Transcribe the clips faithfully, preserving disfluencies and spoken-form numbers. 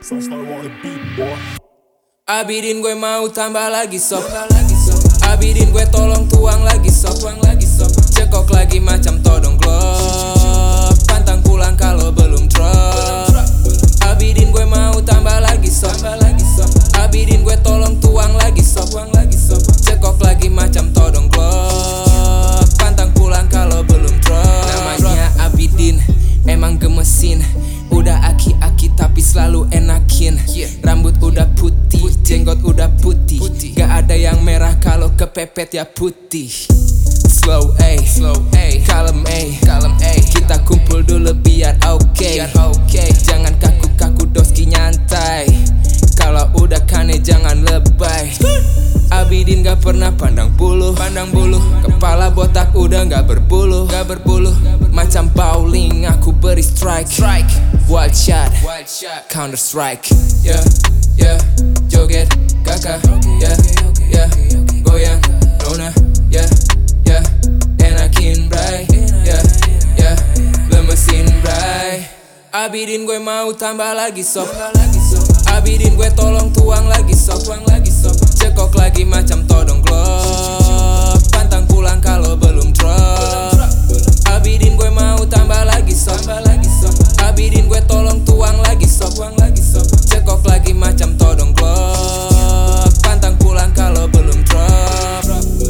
Abidin gue mau tambah lagi sop. Abidin gue tolong tuang lagi sop. Cekok lagi macam todong glove. Pantang pulang kalau belum drop. Abidin gue mau tambah lagi sop. Abidin gue tolong tuang lagi sop. Cekok lagi macam todong glove. Pantang pulang kalau belum drop. Namanya Abidin, emang gemesin. Udah aki-aki tapi selalu enakin. Rambut udah putih, jenggot udah putih. Gak ada yang merah kalau kepepet ya putih. Slow ay, slow ay, kalem ay, kalem ay. Kita kumpul dulu biar oke, okay. okay. Jangan kaku-kaku doski nyantai. Kalau udah kane jangan lebay. Abidin gak pernah pandang bulu, pandang bulu. Kepala botak udah gak berbulu, gak berbulu. Macam bowling aku beri strike, strike. Wild shot, wild shot. Counter strike. Yeah, yeah. Joget kakak. Yeah, yeah. Goyang nona. Yeah, yeah. Enakin bray. Yeah, yeah. Lemesin bray. Abidin gue mau tambah lagi sop. Abidin gue tolong tuang lagi sop. Cekok lagi macam todong glove. Pantang pulang kalau belum drop. Abidin gue mau tambah lagi sop. Abidin gue tolong tuang lagi sop. Cekok lagi macam todong glove. Pantang pulang kalau belum drop.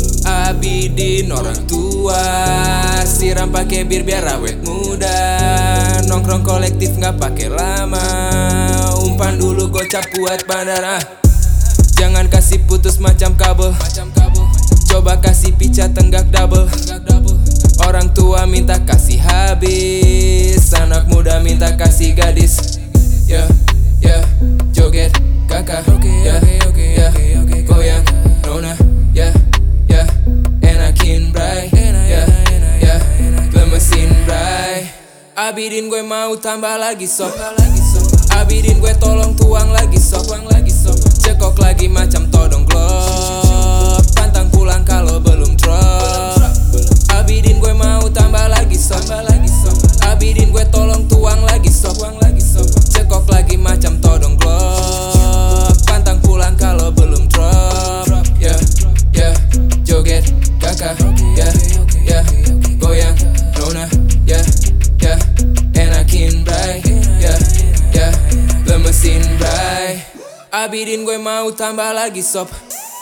Abidin orang tua, siram pakai bir biar awet muda. Nongkrong kolektif nggak pakai lama. Umpan dulu gocap buat bandara. Jangan kasih putus macam kabel. Coba kasih pica tenggak double. Orang tua minta kasih habis. Anak muda minta kasih gadis. Ya, ya, joget kakak. Ya, ya, goyang nona. Ya, ya, enakin bray. Ya, ya, lemesin bray. Abidin gue mau tambah lagi sop. Abidin gue tolong tuang lagi sop. Cekok lagi macam todong glove. Pantang pulang kalau belum drop. Abidin gue mau tambah lagi sop. Abidin gue tolong tuang lagi sop. Cekok lagi macam todong glove. Pantang pulang kalau belum drop. Ya, ya, joget kakak. Ya, ya, goyang nona. Ya, ya, enakin bray. Ya, ya, lemesin bray. Abidin gue mau tambah lagi sop.